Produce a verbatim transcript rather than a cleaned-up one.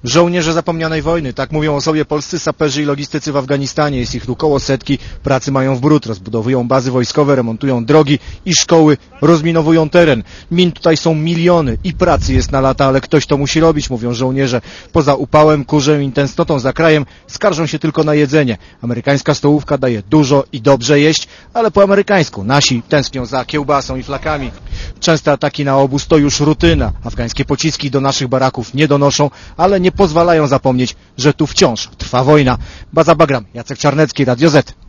Żołnierze zapomnianej wojny, tak mówią o sobie polscy saperzy i logistycy w Afganistanie. Jest ich tu koło setki, pracy mają w bród, rozbudowują bazy wojskowe, remontują drogi i szkoły, rozminowują teren. Min tutaj są miliony i pracy jest na lata, ale ktoś to musi robić, mówią żołnierze. Poza upałem, kurzem i tęsknotą za krajem skarżą się tylko na jedzenie. Amerykańska stołówka daje dużo i dobrze jeść, ale po amerykańsku. Nasi tęsknią za kiełbasą i flakami. Częste ataki na obóz to już rutyna. Afgańskie pociski do naszych baraków nie donoszą, ale nie pozwalają zapomnieć, że tu wciąż trwa wojna. Baza Bagram, Jacek Czarnecki, Radio Z.